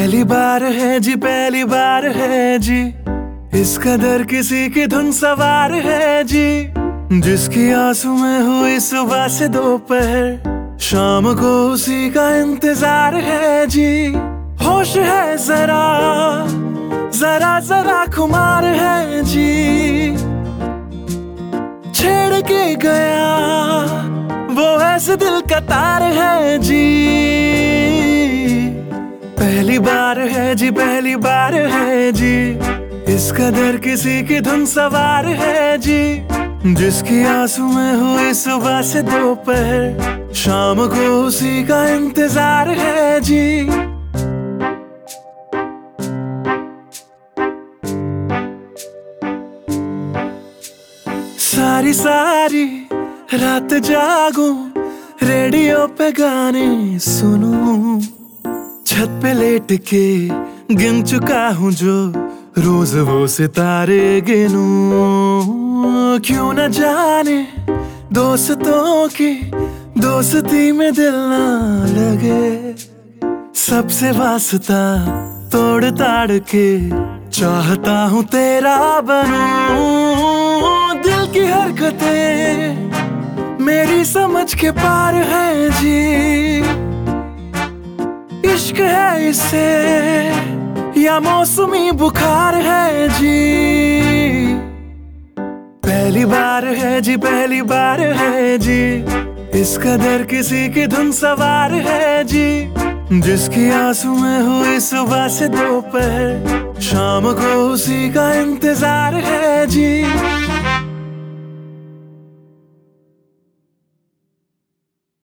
पहली बार है जी, पहली बार है जी, इस कदर किसी की धुन सवार है जी, जिसकी आंसू में हुई सुबह से दोपहर, शाम को उसी का इंतजार है जी। होश है जरा जरा जरा खुमार है जी, छेड़ के गया वो ऐसे दिल का तार है जी। पहली बार है जी, पहली बार है जी, इस कदर किसी की धुन सवार है जी, जिसकी आंसू में हुई सुबह से दोपहर, शाम को उसी का इंतजार है जी। सारी सारी रात जागूं, रेडियो पे गाने सुनूं, छत पे लेट के गिन चुका हूँ जो रोज वो सितारे गिनूं। क्यों न जाने दोस्तों की दोस्ती में दिल ना लगे, सबसे वास्ता तोड़ ताड़ के चाहता हूँ तेरा बनूं। दिल की हरकतें मेरी समझ के पार है जी, इश्क है इसे या मौसमी बुखार है जी। पहली बार है जी, पहली बार है जी, इस कदर किसी की धुन सवार है जी, जिसकी आंसू में हुई सुबह से दोपहर, शाम को उसी का इंतजार है जी।